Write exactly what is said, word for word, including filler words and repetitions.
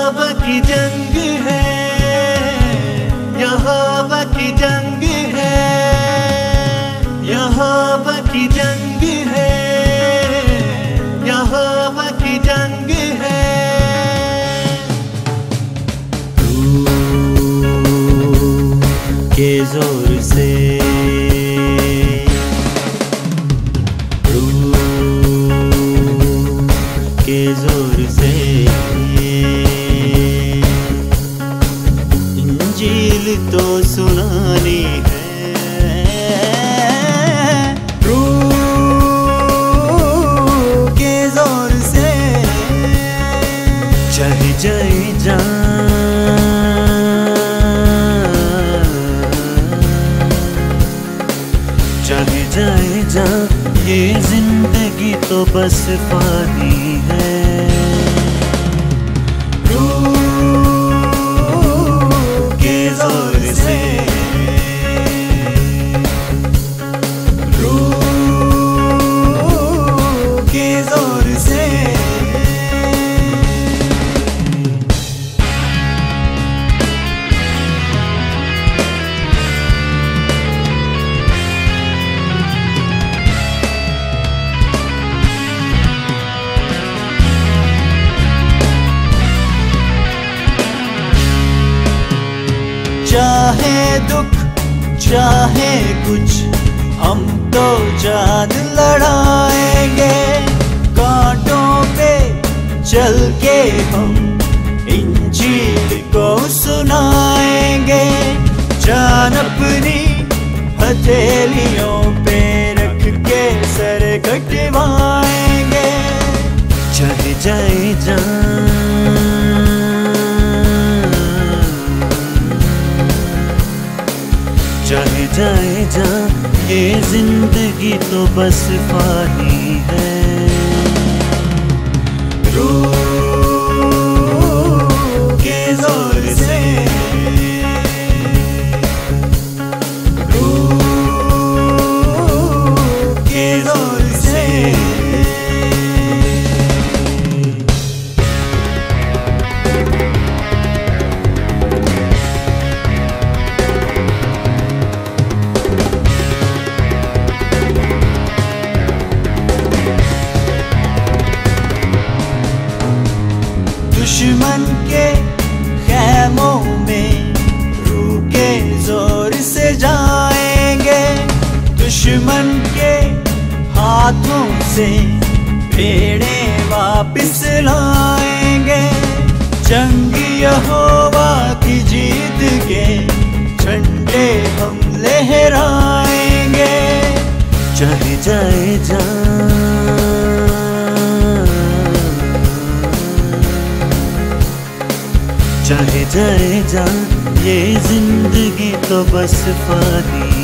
बाकी जंग है, यहाँ बाकी जंग है, यहाँ बाकी जंग है, यहाँ बाकी जंग है। तू के जोर से, तू के जोर से इंजील तो सुनानी है। रूह के जोर से चाहे जाए जान, चाहे जाए जान, ये जिंदगी तो बस फानी है। रूह के जोर से, रूह के जोर से चाहे दुख चाहे कुछ हम तो जान लड़ाएंगे। कांटों पे चल के हम इंजील को सुनाएंगे। जान अपनी हथेलियों पे रख के सर कटवाएंगे। चाहे जाए जान, चाहे जाए जान, ये जिंदगी तो बस फानी है। रूह के जोर से, रूह के जोर से दुश्मन के खैमों में रूह के जोर से जाएंगे। दुश्मन के हाथों से भेड़ें वापिस लाएंगे। जंग यहोवा की जीत के झंडे हम लहराएंगे। चाहे जाए जान, चाहे जाए जान, ये जिंदगी तो बस फानी